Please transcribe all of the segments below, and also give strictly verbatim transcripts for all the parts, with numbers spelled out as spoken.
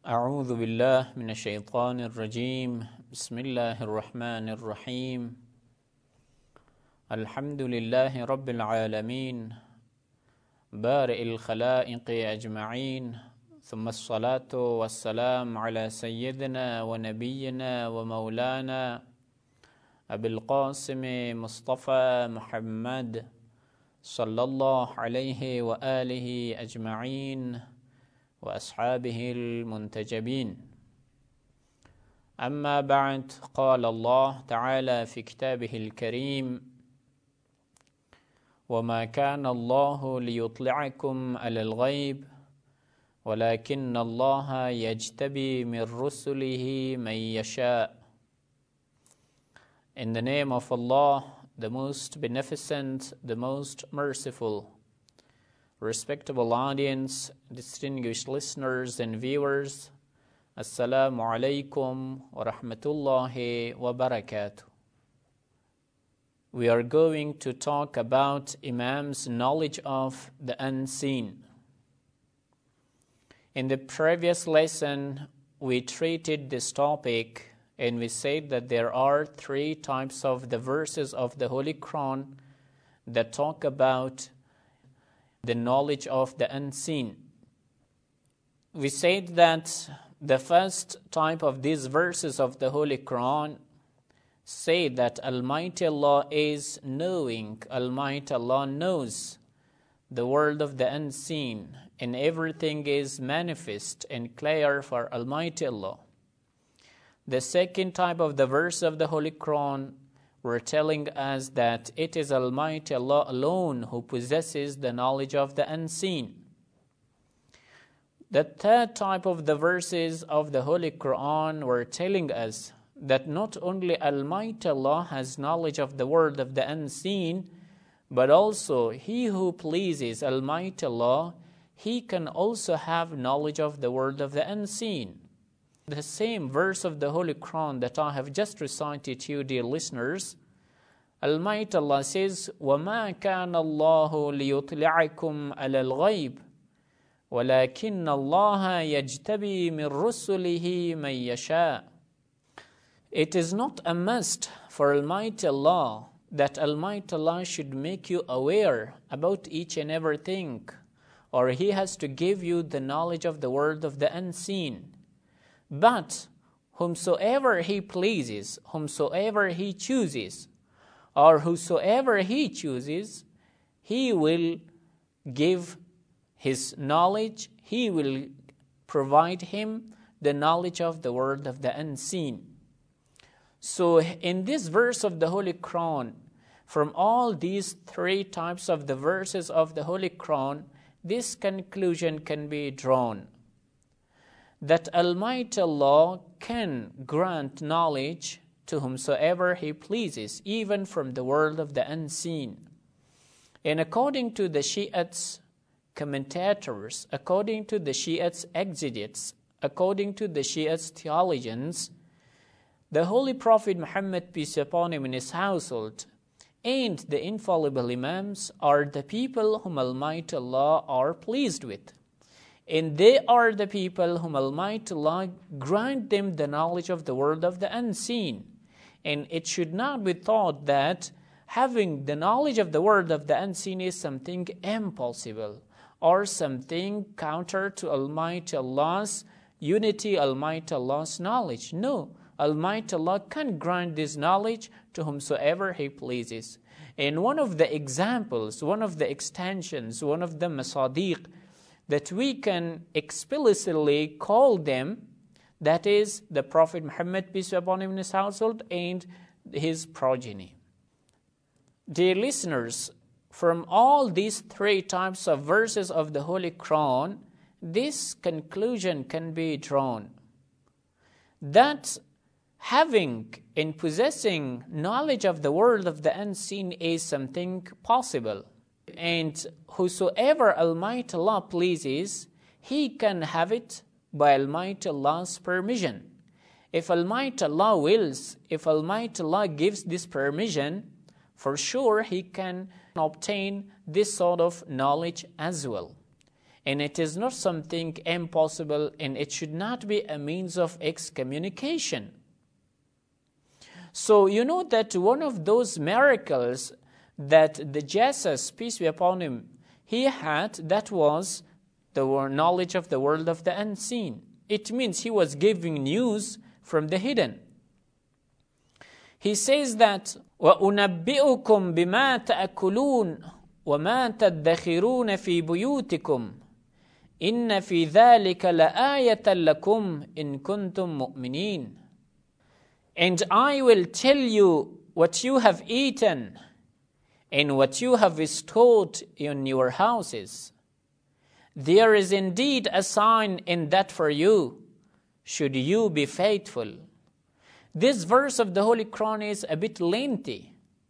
أعوذ بالله من الشيطان الرجيم بسم الله الرحمن الرحيم الحمد لله رب العالمين بارئ الخلائق أجمعين ثم الصلاة والسلام على سيدنا ونبينا ومولانا أبي القاسم مصطفى محمد صلى الله عليه وآله أجمعين وأصحابه المنتجبين. أما بعد، قال الله تعالى في كتابه الكريم: وما كان الله ليطلعكم على الغيب ولكن الله يجتبي من رسله من يشاء. In the name of Allah, the most beneficent, the most merciful. Respectable audience, distinguished listeners and viewers, Assalamu alaikum wa rahmatullahi wa barakatuh. We are going to talk about Imam's knowledge of the unseen. In the previous lesson, we treated this topic and we said that there are three types of the verses of the Holy Quran that talk about the knowledge of the unseen. We said that the first type of these verses of the Holy Quran say that Almighty Allah is knowing, Almighty Allah knows the world of the unseen, and everything is manifest and clear for Almighty Allah. The second type of the verse of the Holy Quran were telling us that it is Almighty Allah alone who possesses the knowledge of the unseen. The third type of the verses of the Holy Quran were telling us that not only Almighty Allah has knowledge of the world of the unseen, but also He who pleases Almighty Allah, He can also have knowledge of the world of the unseen. The same verse of the Holy Quran that I have just recited to you, dear listeners, Almighty Allah says, وَمَا كَانَ اللَّهُ لِيُطْلِعَكُمْ عَلَى الْغَيْبِ وَلَكِنَّ اللَّهَ يَجْتَبِي مِنْ رُسُلِهِ مَنْ يَشَاءُ. It is not a must for Almighty Allah that Almighty Allah should make you aware about each and everything, or He has to give you the knowledge of the world of the unseen. But whomsoever He pleases, whomsoever He chooses, or whosoever He chooses, He will give His knowledge, He will provide him the knowledge of the world of the unseen. So in this verse of the Holy Quran, from all these three types of the verses of the Holy Quran, this conclusion can be drawn: that Almighty Allah can grant knowledge to whomsoever He pleases, even from the world of the unseen. And according to the Shiites commentators, according to the Shiites exegetes, according to the Shiites theologians, the Holy Prophet Muhammad, peace upon him, and his household, and the infallible Imams are the people whom Almighty Allah are pleased with. And they are the people whom Almighty Allah grant them the knowledge of the world of the unseen. And it should not be thought that having the knowledge of the world of the unseen is something impossible or something counter to Almighty Allah's unity, Almighty Allah's knowledge. No, Almighty Allah can grant this knowledge to whomsoever He pleases. And one of the examples, one of the extensions, one of the masadiq that we can explicitly call them, that is the Prophet Muhammad, peace be upon him, and his household, and his progeny. Dear listeners, from all these three types of verses of the Holy Quran, this conclusion can be drawn: that having and possessing knowledge of the world of the unseen is something possible. And whosoever Almighty Allah pleases, he can have it by Almighty Allah's permission. If Almighty Allah wills, if Almighty Allah gives this permission, for sure He can obtain this sort of knowledge as well. and it is not something impossible, and it should not be a means of excommunication. So you know that one of those miracles that the Jesus, peace be upon him, he had, that was the knowledge of the world of the unseen. It means he was giving news from the hidden. He says that وَأُنَبِّئُكُمْ بِمَا تَأْكُلُونَ وَمَا تَدَّخِرُونَ فِي بُيُوتِكُمْ إِنَّ فِي ذَلِكَ لَآيَةً لَكُمْ إِن كُنتُم مُؤْمِنِينَ. And I will tell you what you have eaten and what you have stored in your houses. There is indeed a sign in that for you, should you be faithful. This verse of the Holy Quran is a bit lengthy.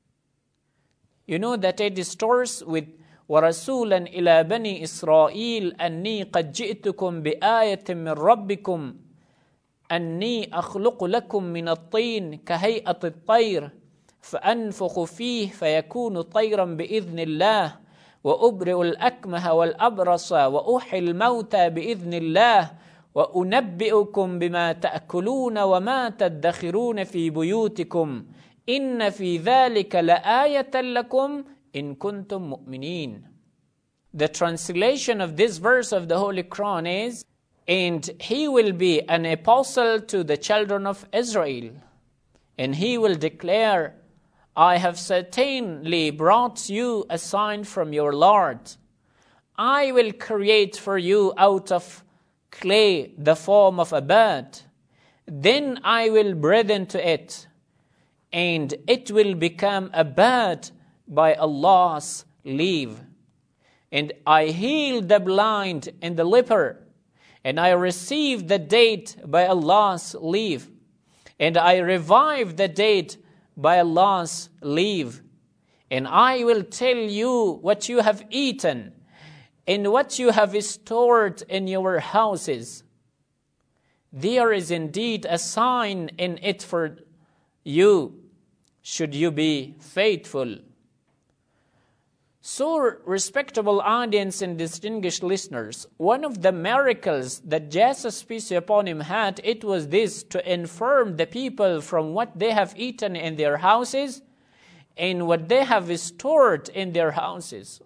You know that it starts with وَرَسُولًا إِلَى بَنِي إِسْرَائِيلَ أَنِّي قَدْ جِئْتُكُمْ بِآيَةٍ مِّن رَبِّكُمْ أَنِّي أَخْلُقُ لَكُم مِّنَ الطِّينِ كَهَيْئَةِ الطَّيْرِ فأنفخ فيه فيكون طيرا بإذن الله وأبرئ الأكمه والأبرص وأحيي الموتى بإذن الله وأنبئكم بما تأكلون وما تدخرون في بيوتكم إن في ذلك لآية لكم إن كنتم مؤمنين. The translation of this verse of the Holy Quran is, and he will be an apostle to the children of Israel, and he will declare, I have certainly brought you a sign from your Lord. I will create for you out of clay the form of a bird. Then I will breathe into it, and it will become a bird by Allah's leave. And I healed the blind and the leper, and I received the dead by Allah's leave. And I revived the dead by Allah's leave. And I will tell you what you have eaten and what you have stored in your houses. There is indeed a sign in it for you, should you be faithful. So, respectable audience and distinguished listeners, one of the miracles that Jesus, peace be upon him, had, it was this, to inform the people from what they have eaten in their houses and what they have stored in their houses.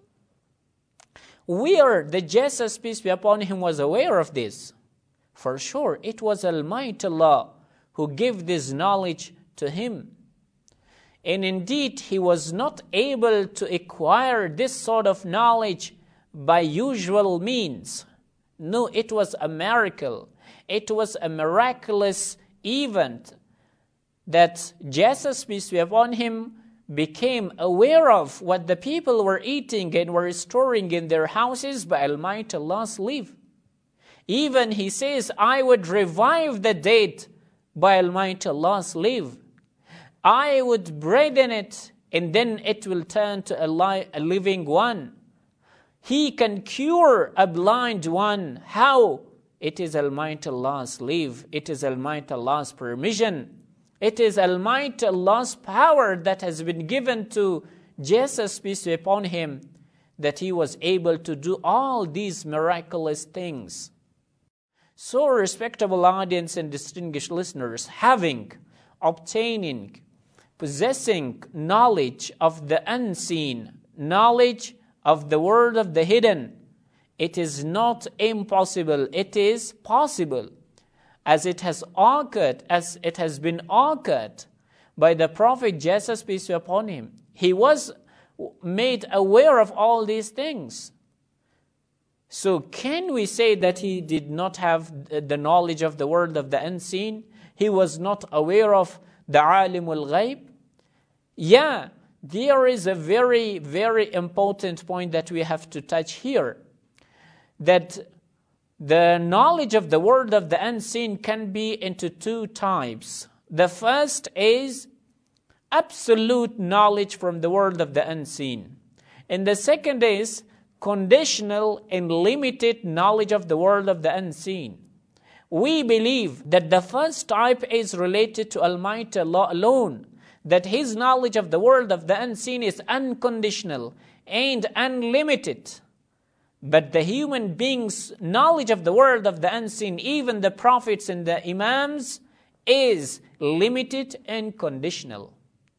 Where the Jesus, peace be upon him, was aware of this? For sure, it was Almighty Allah who gave this knowledge to him. And indeed, he was not able to acquire this sort of knowledge by usual means. No, it was a miracle. It was a miraculous event that Jesus, peace be upon him, became aware of what the people were eating and were storing in their houses by Almighty Allah's leave. Even he says, I would revive the dead by Almighty Allah's leave. I would breathe in it, and then it will turn to a, li- a living one. He can cure a blind one. How? It is Almighty Allah's leave. It is Almighty Allah's permission. It is Almighty Allah's power that has been given to Jesus, peace be upon him, that he was able to do all these miraculous things. So, respectable audience and distinguished listeners, having, obtaining, possessing knowledge of the unseen, knowledge of the world of the hidden, it is not impossible, it is possible, as it has occurred, as it has been occurred by the Prophet Jesus, peace be upon him. He was made aware of all these things. So can we say that he did not have the knowledge of the world of the unseen? He was not aware of the alimul ghaib? Yeah, there is a very, very important point that we have to touch here. That the knowledge of the world of the unseen can be into two types. The first is absolute knowledge from the world of the unseen. And the second is conditional and limited knowledge of the world of the unseen. We believe that the first type is related to Almighty Allah alone, that his knowledge of the world of the unseen is unconditional and unlimited. But the human beings' knowledge of the world of the unseen, even the prophets and the imams, is limited and conditional.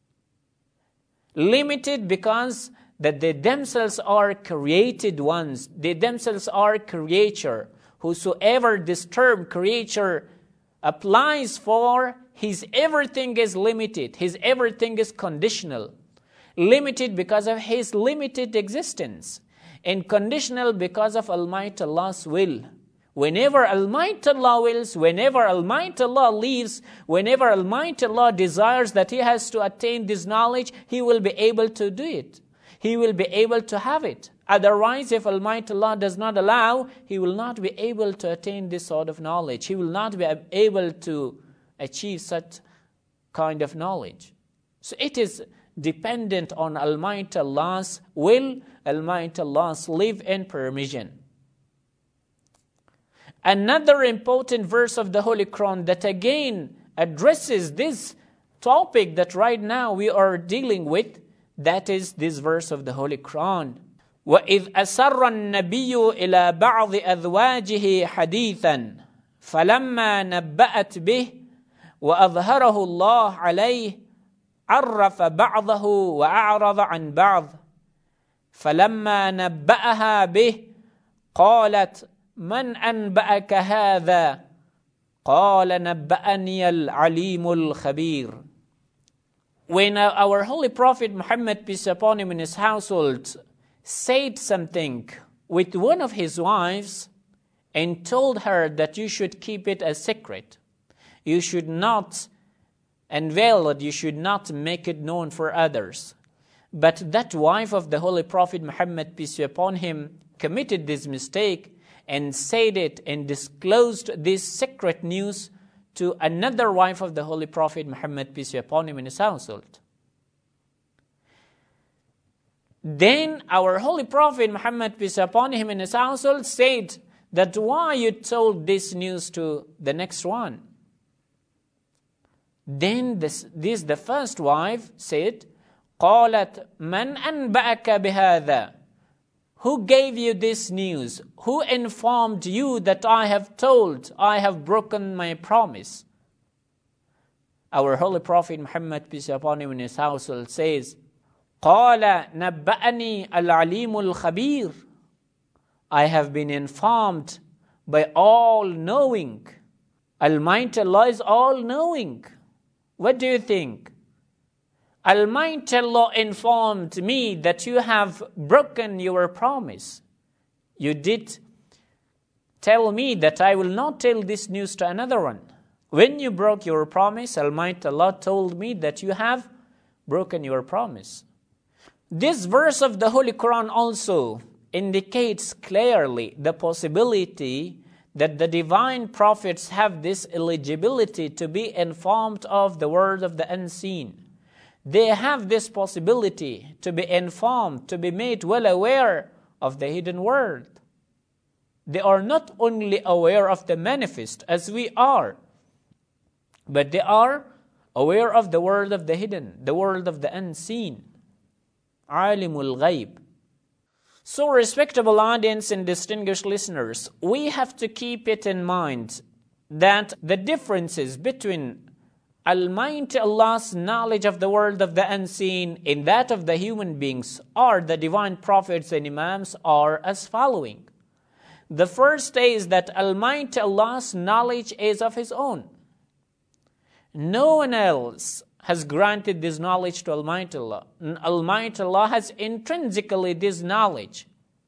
Limited because that they themselves are created ones. They themselves are creature. Whosoever this term creature applies for, his everything is limited. His everything is conditional. Limited because of his limited existence. And conditional because of Almighty Allah's will. Whenever Almighty Allah wills, whenever Almighty Allah leaves, whenever Almighty Allah desires that he has to attain this knowledge, he will be able to do it. He will be able to have it. Otherwise, if Almighty Allah does not allow, he will not be able to attain this sort of knowledge. He will not be able to achieve such kind of knowledge. So it is dependent on Almighty Allah's will, Almighty Allah's leave and permission. Another important verse of the Holy Quran that again addresses this topic that right now we are dealing with, that is this verse of the Holy Quran. وَإِذْ أَسَرَّ النَّبِيُّ إِلَى بَعْضِ أَذْوَاجِهِ حَدِيثًا فَلَمَّا نَبَّأَتْ بِهِ وَأَظْهَرَهُ اللَّهُ عَلَيْهِ عرف بعضه وأعرض عن بعض فلما نبأها به قالت من أنبأك هذا قال نبأني العليم الخبير. When our Holy Prophet Muhammad, peace upon him, and his household said something with one of his wives and told her that you should keep it a secret, you should not unveil it, you should not make it known for others. But that wife of the Holy Prophet Muhammad, peace be upon him, committed this mistake and said it and disclosed this secret news to another wife of the Holy Prophet Muhammad, peace be upon him, in his household. Then our Holy Prophet Muhammad, peace be upon him, in his household said that why you told this news to the next one. Then this, this the first wife said, قالت من أنبأك بهذا? Who gave you this news? Who informed you that I have told, I have broken my promise? Our Holy Prophet Muhammad, peace be upon him, in his household says, قال نبأني العليم الخبير. I have been informed by all-knowing. Almighty Allah is all-knowing. What do you think? Almighty Allah informed me that you have broken your promise. You did tell me that I will not tell this news to another one. When you broke your promise, Almighty Allah told me that you have broken your promise. This verse of the Holy Quran also indicates clearly the possibility that the divine prophets have this eligibility to be informed of the world of the unseen. They have this possibility to be informed, to be made well aware of the hidden world. They are not only aware of the manifest as we are, but they are aware of the world of the hidden, the world of the unseen. Alimul Ghaib. So, respectable audience and distinguished listeners, we have to keep it in mind that the differences between Almighty Allah's knowledge of the world of the unseen and that of the human beings or the divine prophets and imams are as following. The first is that Almighty Allah's knowledge is of His own. No one else has granted this knowledge to Almighty Allah. Almighty Allah has intrinsically this knowledge.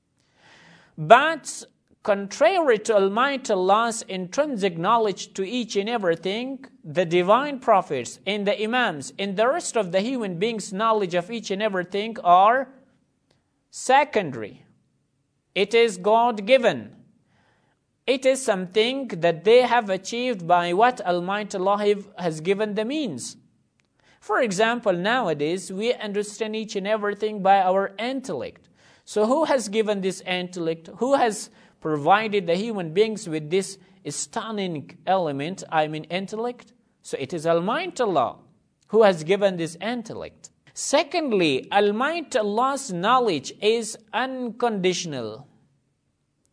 But contrary to Almighty Allah's intrinsic knowledge to each and everything, the divine prophets and the imams and the rest of the human beings' knowledge of each and everything are secondary. It is God-given. It is something that they have achieved by what Almighty Allah has given the means. For example, nowadays, we understand each and everything by our intellect. So who has given this intellect? Who has provided the human beings with this stunning element, I mean intellect? So it is Almighty Allah who has given this intellect. Secondly, Almighty Allah's knowledge is unconditional.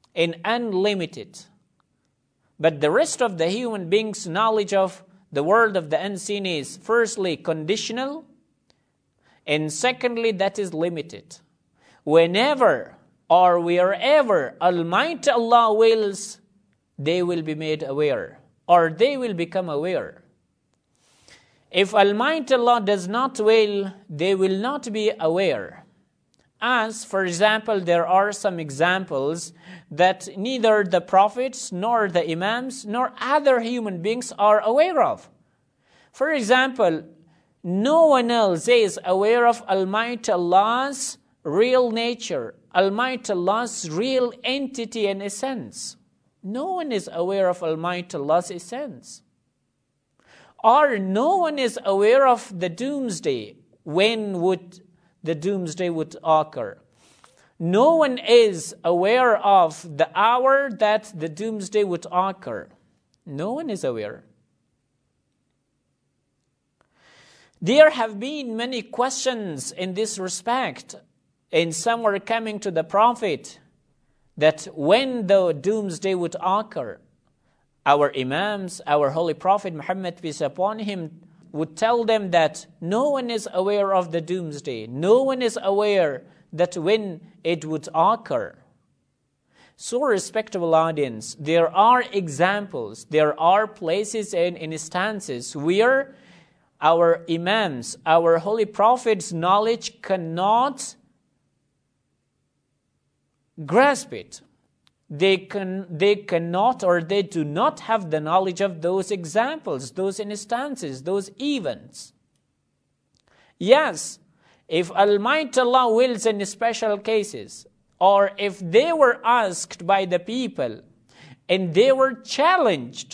and unlimited. But the rest of the human beings' knowledge of the world of the unseen is firstly conditional, and secondly that is limited. Whenever or wherever Almighty Allah wills, they will be made aware, or they will become aware. If Almighty Allah does not will, they will not be aware. As, for example, there are some examples that neither the prophets, nor the imams, nor other human beings are aware of. For example, no one else is aware of Almighty Allah's real nature, Almighty Allah's real entity and essence. No one is aware of Almighty Allah's essence. Or no one is aware of the doomsday. When would the doomsday would occur? No one is aware of the hour that the doomsday would occur. No one is aware. There have been many questions in this respect, and some were coming to the Prophet that when the doomsday would occur, our Imams, our Holy Prophet Muhammad, peace upon him, would tell them that no one is aware of the doomsday. No one is aware that when it would occur. So, respectable audience, there are examples, there are places and instances where our Imams, our Holy Prophet's knowledge cannot grasp it. They can, they cannot or they do not have the knowledge of those examples, those instances, those events. Yes, if Almighty Allah wills in special cases, or if they were asked by the people and they were challenged,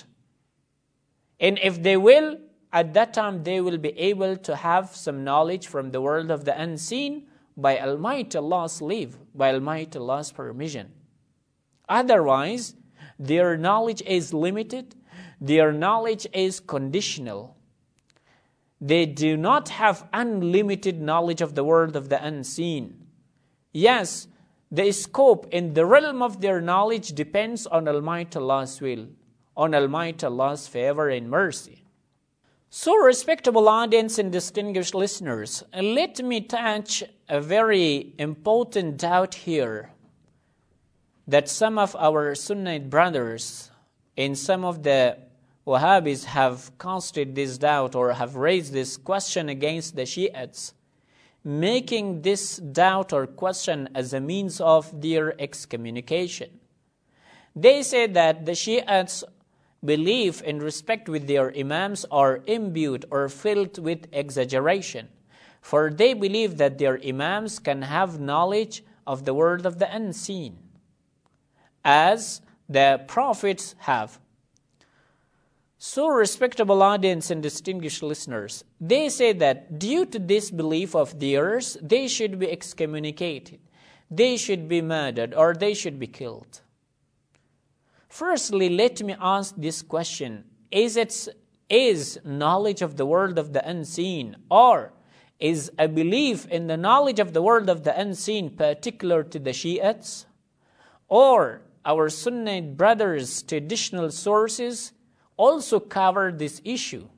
and if they will, at that time they will be able to have some knowledge from the world of the unseen by Almighty Allah's leave, by Almighty Allah's permission. Otherwise, their knowledge is limited, their knowledge is conditional. They do not have unlimited knowledge of the world of the unseen. Yes, the scope in the realm of their knowledge depends on Almighty Allah's will, on Almighty Allah's favor and mercy. So, respectable audience and distinguished listeners, let me touch a very important doubt here that some of our Sunnite brothers and some of the Wahhabis have casted this doubt or have raised this question against the Shiites, making this doubt or question as a means of their excommunication. They say that the Shiites' belief and respect with their Imams are imbued or filled with exaggeration, for they believe that their Imams can have knowledge of the world of the unseen, as the prophets have. So, respectable audience and distinguished listeners, they say that due to this belief of theirs, they should be excommunicated, they should be murdered, or they should be killed. Firstly, let me ask this question. Is it is knowledge of the world of the unseen, or is a belief in the knowledge of the world of the unseen particular to the Shiites? Or our Sunnite brothers' traditional sources also cover this issue?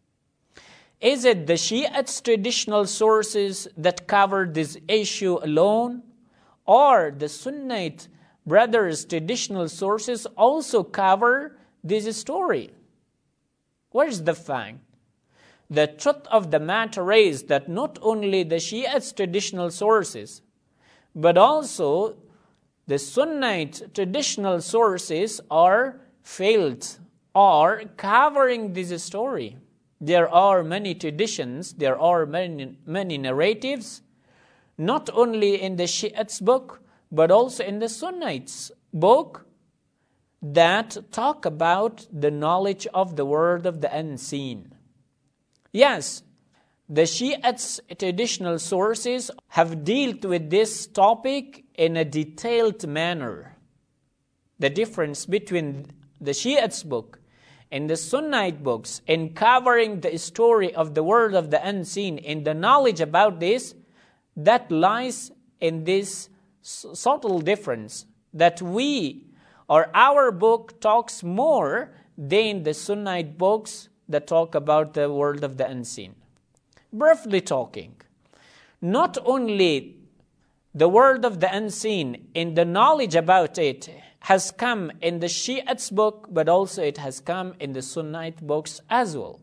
Is it the Shiites' traditional sources that cover this issue alone? Or the Sunnite brothers' traditional sources also cover this story? What is the fact? The truth of the matter is that not only the Shiites' traditional sources, but also the Sunnite traditional sources are failed or covering this story. There are many traditions, there are many, many narratives, not only in the Shiites' book, but also in the Sunnites' book, that talk about the knowledge of the world of the unseen. Yes, the Shiites' traditional sources have dealt with this topic in a detailed manner. The difference between the Shiites' book and the Sunnite books in covering the story of the world of the unseen and the knowledge about this, that lies in this subtle difference, that we or our book talks more than the Sunnite books that talk about the world of the unseen. Briefly talking, not only the world of the unseen and the knowledge about it has come in the Shiites' book, but also it has come in the Sunnite books as well.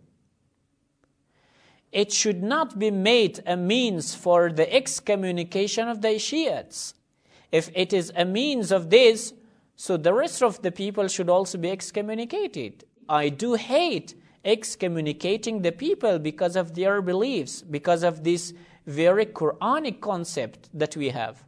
It should not be made a means for the excommunication of the Shiites. If it is a means of this, so the rest of the people should also be excommunicated. I do hate excommunicating the people because of their beliefs, because of this very Quranic concept that we have.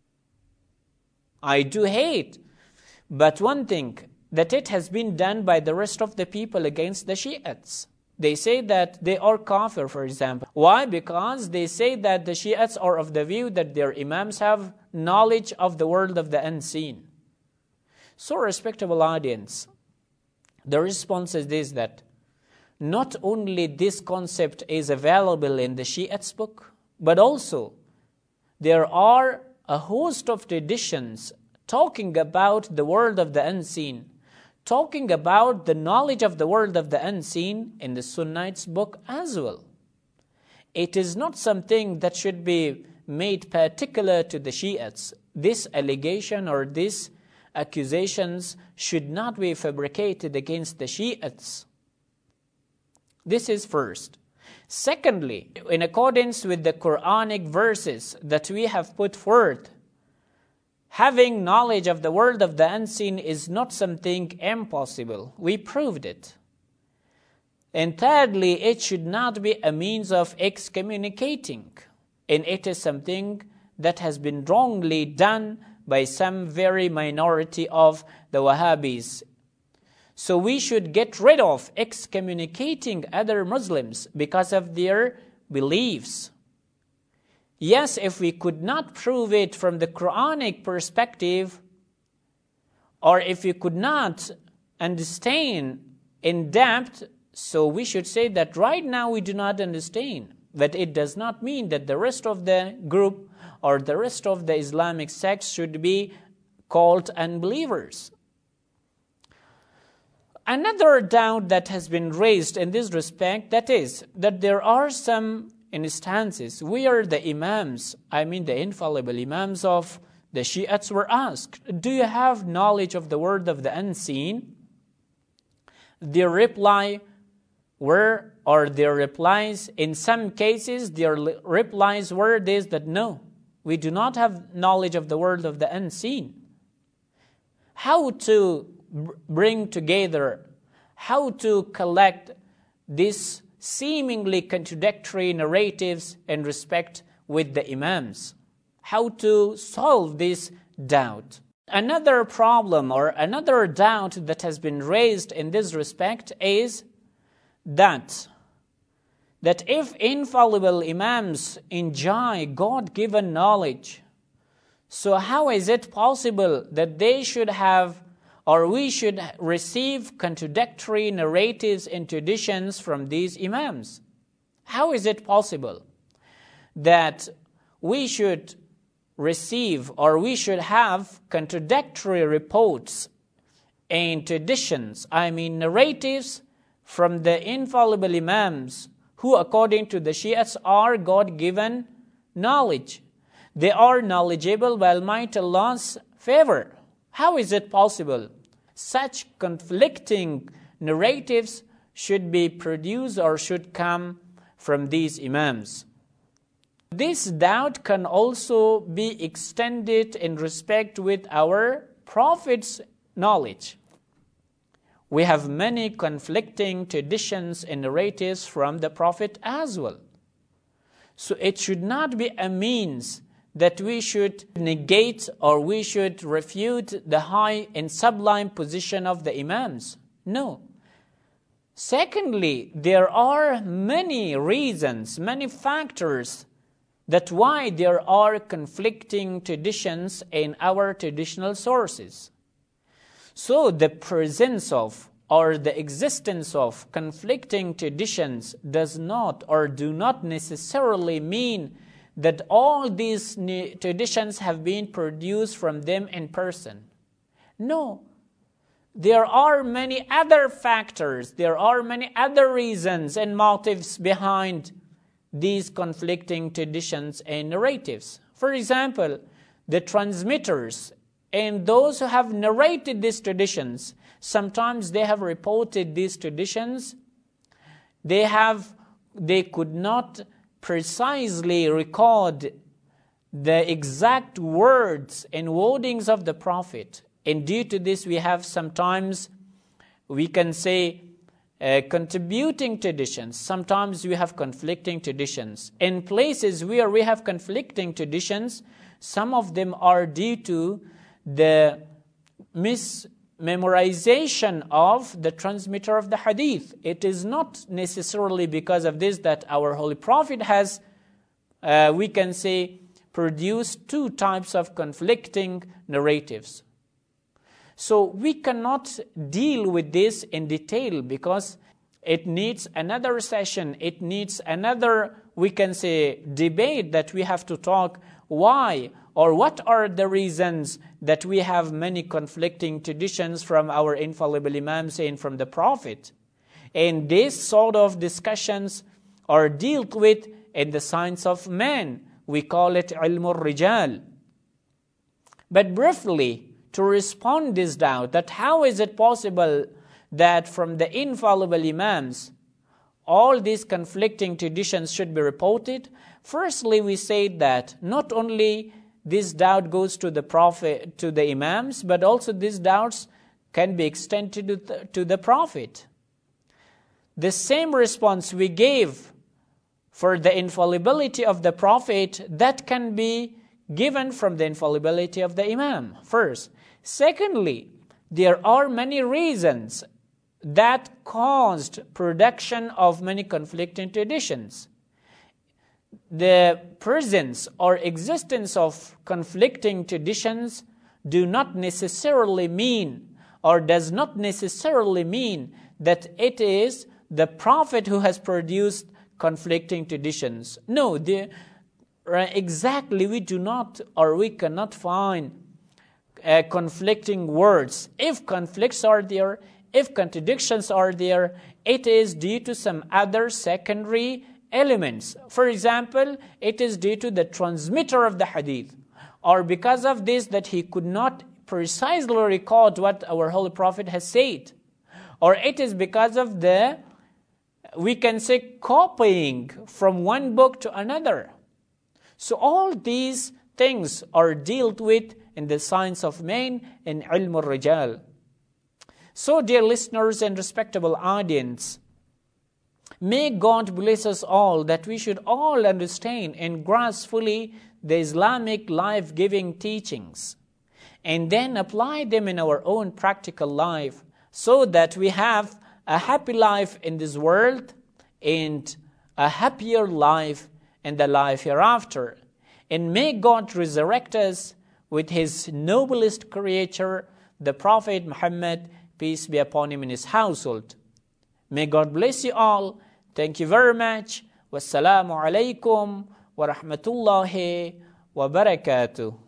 I do hate. But one thing, that it has been done by the rest of the people against the Shiites. They say that they are kafir, for example. Why? Because they say that the Shiites are of the view that their imams have knowledge of the world of the unseen. So, respectable audience, the response is this, that not only this concept is available in the Shiites' book, but also there are a host of traditions talking about the world of the unseen, talking about the knowledge of the world of the unseen in the Sunnites' book as well. It is not something that should be made particular to the Shiites. This allegation or these accusations should not be fabricated against the Shiites. This is first. Secondly, in accordance with the Quranic verses that we have put forth, having knowledge of the world of the unseen is not something impossible. We proved it. And thirdly, it should not be a means of excommunicating. And it is something that has been wrongly done by some very minority of the Wahhabis. So we should get rid of excommunicating other Muslims because of their beliefs. Yes, if we could not prove it from the Quranic perspective, or if we could not understand in depth, so we should say that right now we do not understand. But it does not mean that the rest of the group or the rest of the Islamic sects should be called unbelievers. Another doubt that has been raised in this respect, that is, that there are some instances where the imams, I mean the infallible imams of the Shiites, were asked, do you have knowledge of the world of the unseen? Their reply were, or their replies, in some cases, their replies were this, that no, we do not have knowledge of the world of the unseen. How to bring together, how to collect these seemingly contradictory narratives in respect with the imams? How to solve this doubt? Another problem or another doubt that has been raised in this respect is that that if infallible imams enjoy God-given knowledge, so how is it possible that they should have, or we should receive contradictory narratives and traditions from these imams? How is it possible that we should receive or we should have contradictory reports and traditions, I mean narratives from the infallible imams who, according to the Shiites, are God-given knowledge? They are knowledgeable by Almighty Allah's favor. How is it possible? Such conflicting narratives should be produced or should come from these imams. This doubt can also be extended in respect with our Prophet's knowledge. We have many conflicting traditions and narratives from the Prophet as well. So it should not be a means that we should negate or we should refute the high and sublime position of the imams. No. Secondly, there are many reasons, many factors that why there are conflicting traditions in our traditional sources. So the presence of or the existence of conflicting traditions does not or do not necessarily mean that all these traditions have been produced from them in person. No, there are many other factors, there are many other reasons and motives behind these conflicting traditions and narratives. For example, the transmitters and those who have narrated these traditions, sometimes they have reported these traditions, they have, they could not precisely record the exact words and wordings of the Prophet. And due to this, we have sometimes, we can say, uh, contributing traditions. Sometimes we have conflicting traditions. In places where we have conflicting traditions, some of them are due to the mismemorization of the transmitter of the hadith. It is not necessarily because of this that our Holy Prophet has, uh, we can say, produced two types of conflicting narratives. So we cannot deal with this in detail because it needs another session, it needs another, we can say, debate that we have to talk why or what are the reasons that we have many conflicting traditions from our infallible Imams and from the Prophet. And these sort of discussions are dealt with in the science of man. We call it ilm al-rijal. But briefly, to respond this doubt, that how is it possible that from the infallible Imams, all these conflicting traditions should be reported? Firstly, we say that not only this doubt goes to the Prophet, to the Imams, but also these doubts can be extended to the, to the Prophet. The same response we gave for the infallibility of the Prophet, that can be given from the infallibility of the Imam, first. Secondly, there are many reasons that caused production of many conflicting traditions. The presence or existence of conflicting traditions do not necessarily mean or does not necessarily mean that it is the Prophet who has produced conflicting traditions. No, the, exactly we do not or we cannot find uh, conflicting words. If conflicts are there, if contradictions are there, it is due to some other secondary elements. For example, it is due to the transmitter of the hadith, or because of this that he could not precisely record what our Holy Prophet has said, or it is because of the, we can say, copying from one book to another. So all these things are dealt with in the science of man in ilm al-rijal. So, dear listeners and respectable audience, may God bless us all that we should all understand and grasp fully the Islamic life-giving teachings and then apply them in our own practical life so that we have a happy life in this world and a happier life in the life hereafter. And may God resurrect us with His noblest creator, the Prophet Muhammad, peace be upon him, in his household. May God bless you all. Thank you very much. Wassalamu alaikum wa rahmatullahi wa barakatuh.